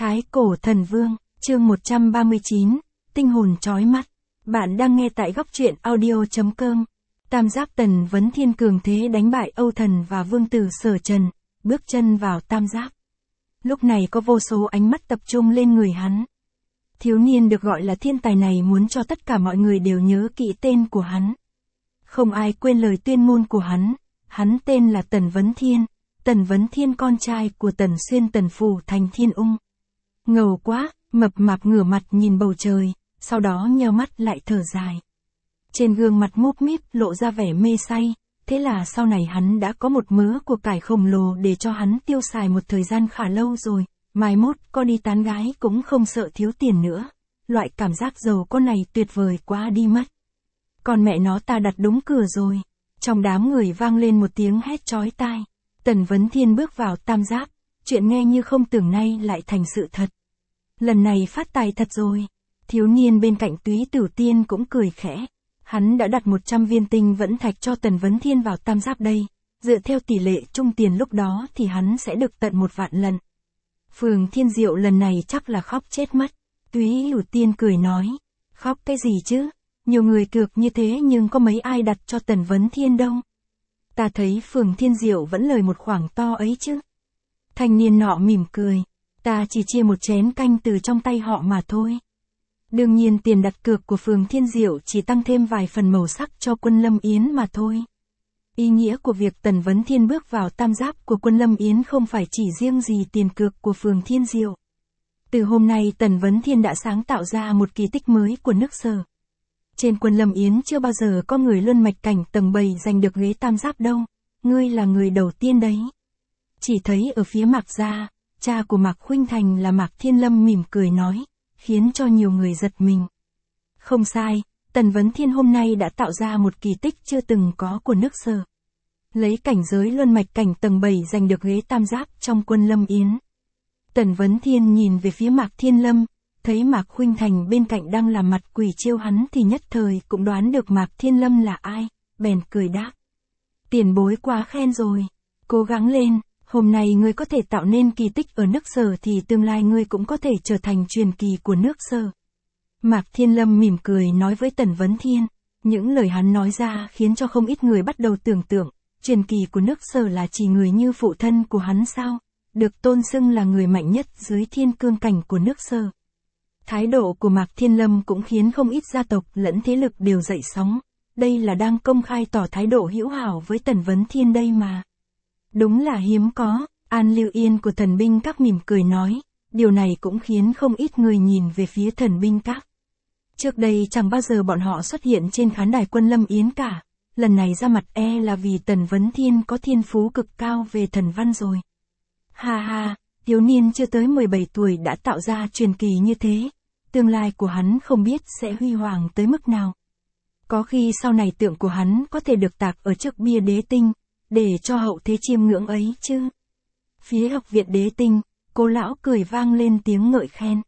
Thái Cổ Thần Vương, chương 139, tinh hồn chói mắt. Bạn đang nghe tại góc truyện audio.com. Tam Giáp Tần Vấn Thiên cường thế đánh bại Âu Thần và Vương Tử Sở Trần, bước chân vào Tam Giáp. Lúc này có vô số ánh mắt tập trung lên người hắn. Thiếu niên được gọi là thiên tài này muốn cho tất cả mọi người đều nhớ kỹ tên của hắn. Không ai quên lời tuyên ngôn của hắn tên là Tần Vấn Thiên. Tần Vấn Thiên con trai của Tần Xuyên Tần Phủ Thành Thiên Ung. Ngầu quá, mập mạp ngửa mặt nhìn bầu trời, sau đó nheo mắt lại thở dài. Trên gương mặt múp míp lộ ra vẻ mê say, thế là sau này hắn đã có một mớ của cải khổng lồ để cho hắn tiêu xài một thời gian khá lâu rồi, mai mốt có đi tán gái cũng không sợ thiếu tiền nữa. Loại cảm giác giàu có này tuyệt vời quá đi mất. Còn mẹ nó ta đặt đúng cửa rồi. Trong đám người vang lên một tiếng hét chói tai. Tần Vấn Thiên bước vào Tam Giáp, chuyện nghe như không tưởng nay lại thành sự thật. Lần này phát tài thật rồi. Thiếu niên bên cạnh Túy Tử Tiên cũng cười khẽ. Hắn đã đặt 100 viên tinh vẫn thạch cho Tần Vấn Thiên vào Tam Giáp đây. Dựa theo tỷ lệ trung tiền lúc đó thì hắn sẽ được tận 1 vạn lần. Phường Thiên Diệu lần này chắc là khóc chết mất. Túy Tử Tiên cười nói. Khóc cái gì chứ? Nhiều người cược như thế nhưng có mấy ai đặt cho Tần Vấn Thiên đâu. Ta thấy Phường Thiên Diệu vẫn lời một khoản to ấy chứ. Thanh niên nọ mỉm cười. Ta chỉ chia một chén canh từ trong tay họ mà thôi. Đương nhiên tiền đặt cược của Phường Thiên Diệu chỉ tăng thêm vài phần màu sắc cho Quân Lâm Yến mà thôi. Ý nghĩa của việc Tần Vấn Thiên bước vào Tam Giáp của Quân Lâm Yến không phải chỉ riêng gì tiền cược của Phường Thiên Diệu. Từ hôm nay Tần Vấn Thiên đã sáng tạo ra một kỳ tích mới của nước Sở. Trên Quân Lâm Yến chưa bao giờ có người luân mạch cảnh tầng 7 giành được ghế Tam Giáp đâu, ngươi là người đầu tiên đấy. Chỉ thấy ở phía Mạc gia, cha của Mạc Khuynh Thành là Mạc Thiên Lâm mỉm cười nói, khiến cho nhiều người giật mình. Không sai, Tần Vấn Thiên hôm nay đã tạo ra một kỳ tích chưa từng có của nước Sở. Lấy cảnh giới luân mạch cảnh tầng 7 giành được ghế Tam Giáp trong Quân Lâm Yến. Tần Vấn Thiên nhìn về phía Mạc Thiên Lâm, thấy Mạc Khuynh Thành bên cạnh đang làm mặt quỷ chiêu hắn thì nhất thời cũng đoán được Mạc Thiên Lâm là ai, bèn cười đáp. Tiền bối quá khen rồi, cố gắng lên, hôm nay ngươi có thể tạo nên kỳ tích ở nước Sở thì tương lai ngươi cũng có thể trở thành truyền kỳ của nước Sở. Mạc Thiên Lâm mỉm cười nói với Tần Vấn Thiên, những lời hắn nói ra khiến cho không ít người bắt đầu tưởng tượng, truyền kỳ của nước Sở là chỉ người như phụ thân của hắn sao, được tôn xưng là người mạnh nhất dưới thiên cương cảnh của nước Sở. Thái độ của Mạc Thiên Lâm cũng khiến không ít gia tộc lẫn thế lực đều dậy sóng, đây là đang công khai tỏ thái độ hữu hảo với Tần Vấn Thiên đây mà. Đúng là hiếm có, An Lưu Yên của Thần Binh Các mỉm cười nói, điều này cũng khiến không ít người nhìn về phía Thần Binh Các. Trước đây chẳng bao giờ bọn họ xuất hiện trên khán đài Quân Lâm Yến cả, lần này ra mặt là vì Tần Vấn Thiên có thiên phú cực cao về thần văn rồi. Ha ha, thiếu niên chưa tới 17 tuổi đã tạo ra truyền kỳ như thế, tương lai của hắn không biết sẽ huy hoàng tới mức nào. Có khi sau này tượng của hắn có thể được tạc ở trước bia Đế Tinh, để cho hậu thế chiêm ngưỡng ấy chứ. Phía Học viện Đế Tinh, Cố lão cười vang lên tiếng ngợi khen.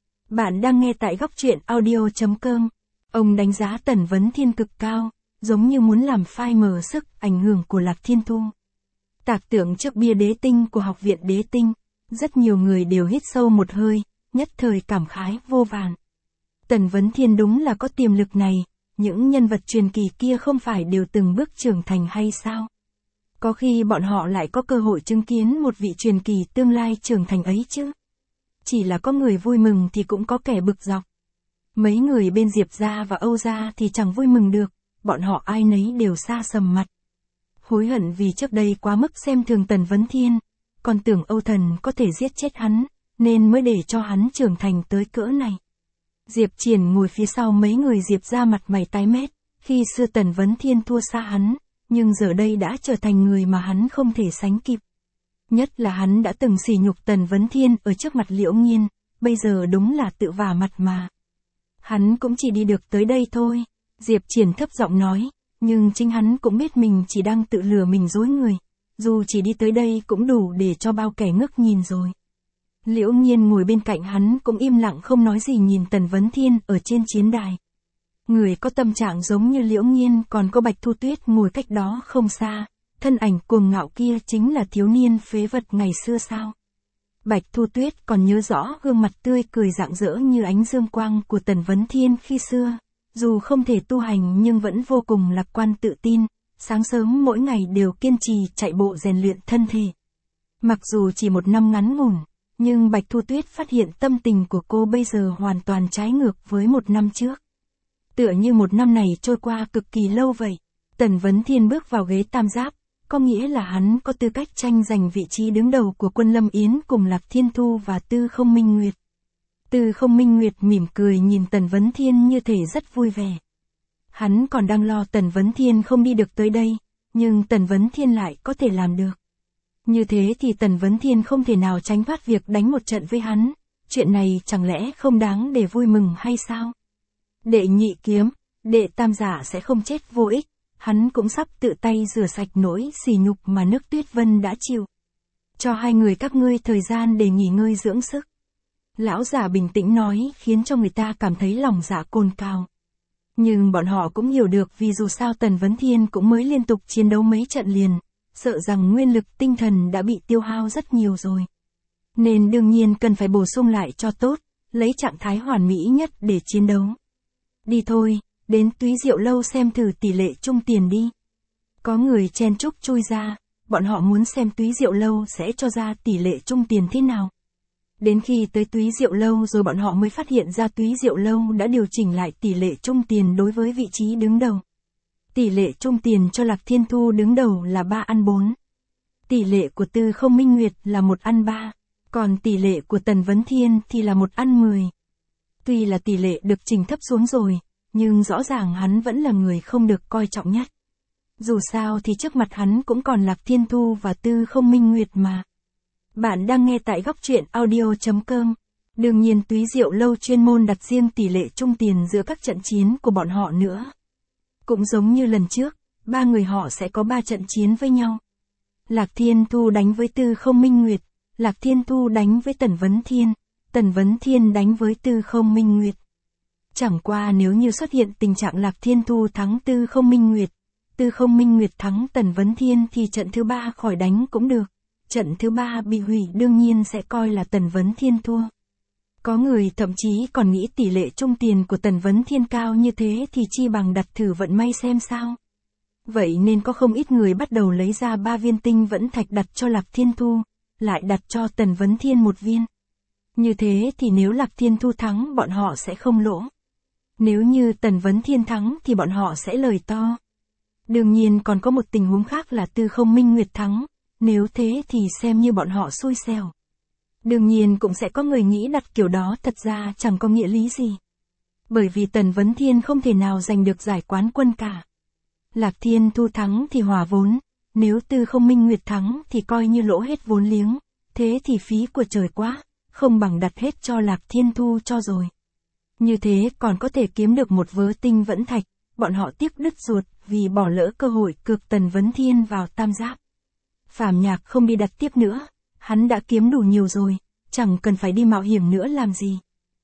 Bạn đang nghe tại góc truyện audio.com. Ông đánh giá Tần Vấn Thiên cực cao, giống như muốn làm phai mờ sức ảnh hưởng của Lạc Thiên Thu. Tạc tượng trước bia Đế Tinh của Học viện Đế Tinh, rất nhiều người đều hít sâu một hơi, nhất thời cảm khái vô vàn. Tần Vấn Thiên đúng là có tiềm lực này, những nhân vật truyền kỳ kia không phải đều từng bước trưởng thành hay sao? Có khi bọn họ lại có cơ hội chứng kiến một vị truyền kỳ tương lai trưởng thành ấy chứ. Chỉ là có người vui mừng thì cũng có kẻ bực dọc. Mấy người bên Diệp gia và Âu gia thì chẳng vui mừng được, bọn họ ai nấy đều xa sầm mặt. Hối hận vì trước đây quá mức xem thường Tần Vấn Thiên, còn tưởng Âu Thần có thể giết chết hắn, nên mới để cho hắn trưởng thành tới cỡ này. Diệp Triển ngồi phía sau mấy người Diệp gia mặt mày tái mét, khi xưa Tần Vấn Thiên thua xa hắn, nhưng giờ đây đã trở thành người mà hắn không thể sánh kịp. Nhất là hắn đã từng sỉ nhục Tần Vấn Thiên ở trước mặt Liễu Nghiên, bây giờ đúng là tự vả mặt mà. Hắn cũng chỉ đi được tới đây thôi, Diệp Triển thấp giọng nói, nhưng chính hắn cũng biết mình chỉ đang tự lừa mình dối người, dù chỉ đi tới đây cũng đủ để cho bao kẻ ngước nhìn rồi. Liễu Nghiên ngồi bên cạnh hắn cũng im lặng không nói gì nhìn Tần Vấn Thiên ở trên chiến đài. Người có tâm trạng giống như Liễu Nghiên còn có Bạch Thu Tuyết ngồi cách đó không xa, thân ảnh cuồng ngạo kia chính là thiếu niên phế vật ngày xưa sao? Bạch Thu Tuyết còn nhớ rõ gương mặt tươi cười rạng rỡ như ánh dương quang của Tần Vấn Thiên khi xưa, dù không thể tu hành nhưng vẫn vô cùng lạc quan tự tin, sáng sớm mỗi ngày đều kiên trì chạy bộ rèn luyện thân thể. Mặc dù chỉ một năm ngắn ngủn, nhưng Bạch Thu Tuyết phát hiện tâm tình của cô bây giờ hoàn toàn trái ngược với một năm trước. Tựa như một năm này trôi qua cực kỳ lâu vậy. Tần Vấn Thiên bước vào ghế tam giáp, có nghĩa là hắn có tư cách tranh giành vị trí đứng đầu của quân Lâm Yến cùng Lạc Thiên Thu và Tư Không Minh Nguyệt. Tư Không Minh Nguyệt mỉm cười nhìn Tần Vấn Thiên như thể rất vui vẻ. Hắn còn đang lo Tần Vấn Thiên không đi được tới đây, nhưng Tần Vấn Thiên lại có thể làm được. Như thế thì Tần Vấn Thiên không thể nào tránh thoát việc đánh một trận với hắn, chuyện này chẳng lẽ không đáng để vui mừng hay sao? Đệ nhị kiếm, đệ tam giả sẽ không chết vô ích, hắn cũng sắp tự tay rửa sạch nỗi sỉ nhục mà nước Tuyết Vân đã chịu. Cho hai người các ngươi thời gian để nghỉ ngơi dưỡng sức. Lão giả bình tĩnh nói khiến cho người ta cảm thấy lòng dạ cồn cào. Nhưng bọn họ cũng hiểu được vì dù sao Tần Vấn Thiên cũng mới liên tục chiến đấu mấy trận liền, sợ rằng nguyên lực tinh thần đã bị tiêu hao rất nhiều rồi. Nên đương nhiên cần phải bổ sung lại cho tốt, lấy trạng thái hoàn mỹ nhất để chiến đấu. Đi thôi, đến Túy Diệu Lâu xem thử tỷ lệ chung tiền đi. Có người chen chúc chui ra, bọn họ muốn xem Túy Diệu Lâu sẽ cho ra tỷ lệ chung tiền thế nào. Đến khi tới Túy Diệu Lâu rồi bọn họ mới phát hiện ra Túy Diệu Lâu đã điều chỉnh lại tỷ lệ chung tiền đối với vị trí đứng đầu. Tỷ lệ chung tiền cho Lạc Thiên Thu đứng đầu là 3-4. Tỷ lệ của Tư Không Minh Nguyệt là 1-3, còn tỷ lệ của Tần Vấn Thiên thì là 1-10. Tuy là tỷ lệ được chỉnh thấp xuống rồi, nhưng rõ ràng hắn vẫn là người không được coi trọng nhất. Dù sao thì trước mặt hắn cũng còn Lạc Thiên Thu và Tư Không Minh Nguyệt mà. Bạn đang nghe tại góc truyện audio.com. Đương nhiên Túy Diệu Lâu chuyên môn đặt riêng tỷ lệ chung tiền giữa các trận chiến của bọn họ nữa. Cũng giống như lần trước, ba người họ sẽ có 3 trận chiến với nhau. Lạc Thiên Thu đánh với Tư Không Minh Nguyệt, Lạc Thiên Thu đánh với Tần Vấn Thiên, Tần Vấn Thiên đánh với Tư Không Minh Nguyệt. Chẳng qua nếu như xuất hiện tình trạng Lạc Thiên Thu thắng Tư Không Minh Nguyệt, Tư Không Minh Nguyệt thắng Tần Vấn Thiên thì trận thứ 3 khỏi đánh cũng được. Trận thứ 3 bị hủy đương nhiên sẽ coi là Tần Vấn Thiên thua. Có người thậm chí còn nghĩ tỷ lệ chung tiền của Tần Vấn Thiên cao như thế thì chi bằng đặt thử vận may xem sao. Vậy nên có không ít người bắt đầu lấy ra 3 viên tinh vẫn thạch đặt cho Lạc Thiên Thu, lại đặt cho Tần Vấn Thiên 1 viên. Như thế thì nếu Lạc Thiên Thu thắng bọn họ sẽ không lỗ. Nếu như Tần Vấn Thiên thắng thì bọn họ sẽ lời to. Đương nhiên còn có một tình huống khác là Tư Không Minh Nguyệt thắng, nếu thế thì xem như bọn họ xui xẻo. Đương nhiên cũng sẽ có người nghĩ đặt kiểu đó thật ra chẳng có nghĩa lý gì. Bởi vì Tần Vấn Thiên không thể nào giành được giải quán quân cả. Lạc Thiên Thu thắng thì hòa vốn, nếu Tư Không Minh Nguyệt thắng thì coi như lỗ hết vốn liếng, thế thì phí của trời quá, không bằng đặt hết cho Lạc Thiên Thu cho rồi. Như thế còn có thể kiếm được một vớ tinh vẫn thạch, bọn họ tiếc đứt ruột vì bỏ lỡ cơ hội cược Tần Vấn Thiên vào tam giáp. Phàm Nhạc không đi đặt tiếp nữa, hắn đã kiếm đủ nhiều rồi, chẳng cần phải đi mạo hiểm nữa làm gì.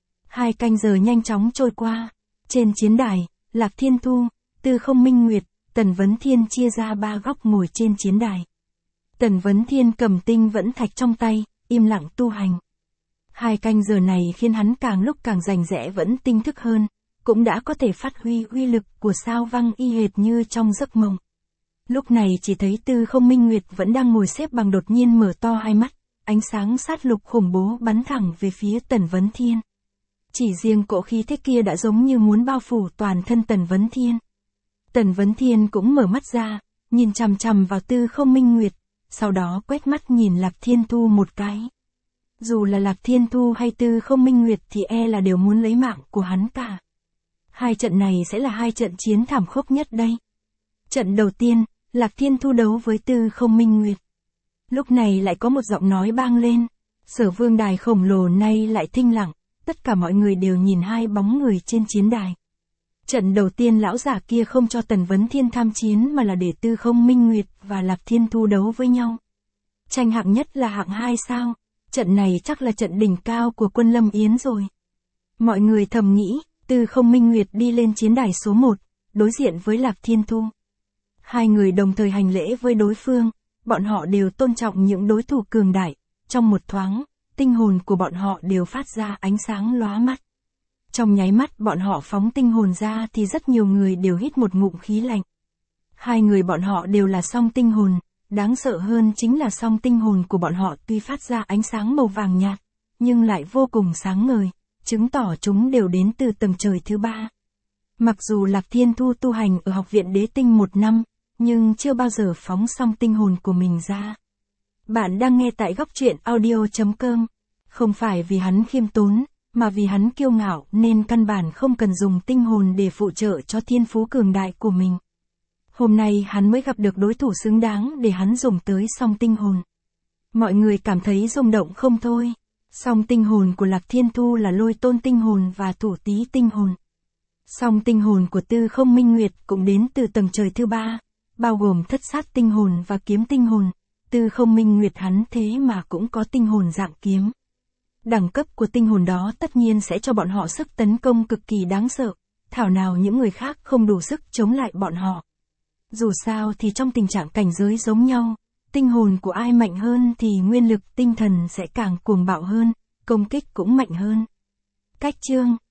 2 canh giờ nhanh chóng trôi qua, trên chiến đài, Lạc Thiên Thu, Tư Không Minh Nguyệt, Tần Vấn Thiên chia ra 3 góc ngồi trên chiến đài. Tần Vấn Thiên cầm tinh vẫn thạch trong tay, im lặng tu hành. 2 canh giờ này khiến hắn càng lúc càng rành rẽ vẫn tinh thức hơn, cũng đã có thể phát huy uy lực của sao Văng y hệt như trong giấc mộng. Lúc này chỉ thấy Tư Không Minh Nguyệt vẫn đang ngồi xếp bằng đột nhiên mở to hai mắt, ánh sáng sát lục khủng bố bắn thẳng về phía Tần Vấn Thiên. Chỉ riêng cỗ khí thế kia đã giống như muốn bao phủ toàn thân Tần Vấn Thiên. Tần Vấn Thiên cũng mở mắt ra, nhìn chằm chằm vào Tư Không Minh Nguyệt, sau đó quét mắt nhìn Lạc Thiên Thu một cái. Dù là Lạc Thiên Thu hay Tư Không Minh Nguyệt thì là đều muốn lấy mạng của hắn cả. 2 trận này sẽ là 2 trận chiến thảm khốc nhất đây. Trận đầu tiên, Lạc Thiên Thu đấu với Tư Không Minh Nguyệt. Lúc này lại có một giọng nói vang lên, Sở Vương đài khổng lồ nay lại thinh lặng, tất cả mọi người đều nhìn 2 bóng người trên chiến đài. Trận đầu tiên lão giả kia không cho Tần Vấn Thiên tham chiến mà là để Tư Không Minh Nguyệt và Lạc Thiên Thu đấu với nhau. Tranh hạng nhất là hạng 2 sao, trận này chắc là trận đỉnh cao của quân Lâm Yến rồi. Mọi người thầm nghĩ, Tư Không Minh Nguyệt đi lên chiến đài số 1, đối diện với Lạc Thiên Thu. 2 người đồng thời hành lễ với đối phương, bọn họ đều tôn trọng những đối thủ cường đại. Trong một thoáng, tinh hồn của bọn họ đều phát ra ánh sáng lóa mắt. Trong nháy mắt bọn họ phóng tinh hồn ra thì rất nhiều người đều hít một ngụm khí lạnh. Hai người bọn họ đều là song tinh hồn, đáng sợ hơn chính là song tinh hồn của bọn họ tuy phát ra ánh sáng màu vàng nhạt, nhưng lại vô cùng sáng ngời, chứng tỏ chúng đều đến từ tầng trời thứ ba. Mặc dù Lạc Thiên Thu tu hành ở học viện đế tinh 1 năm, nhưng chưa bao giờ phóng song tinh hồn của mình ra. Bạn đang nghe tại góc truyện audio.com. Không phải vì hắn khiêm tốn, mà vì hắn kiêu ngạo nên căn bản không cần dùng tinh hồn để phụ trợ cho thiên phú cường đại của mình. Hôm nay hắn mới gặp được đối thủ xứng đáng để hắn dùng tới song tinh hồn. Mọi người cảm thấy rung động không thôi. Song tinh hồn của Lạc Thiên Thu là Lôi Tôn tinh hồn và Thủ Tý tinh hồn. Song tinh hồn của Tư Không Minh Nguyệt cũng đến từ tầng trời thứ ba, bao gồm Thất Sát tinh hồn và Kiếm tinh hồn. Tư Không Minh Nguyệt hắn thế mà cũng có tinh hồn dạng kiếm. Đẳng cấp của tinh hồn đó tất nhiên sẽ cho bọn họ sức tấn công cực kỳ đáng sợ, thảo nào những người khác không đủ sức chống lại bọn họ. Dù sao thì trong tình trạng cảnh giới giống nhau, tinh hồn của ai mạnh hơn thì nguyên lực tinh thần sẽ càng cuồng bạo hơn, công kích cũng mạnh hơn. Cách chương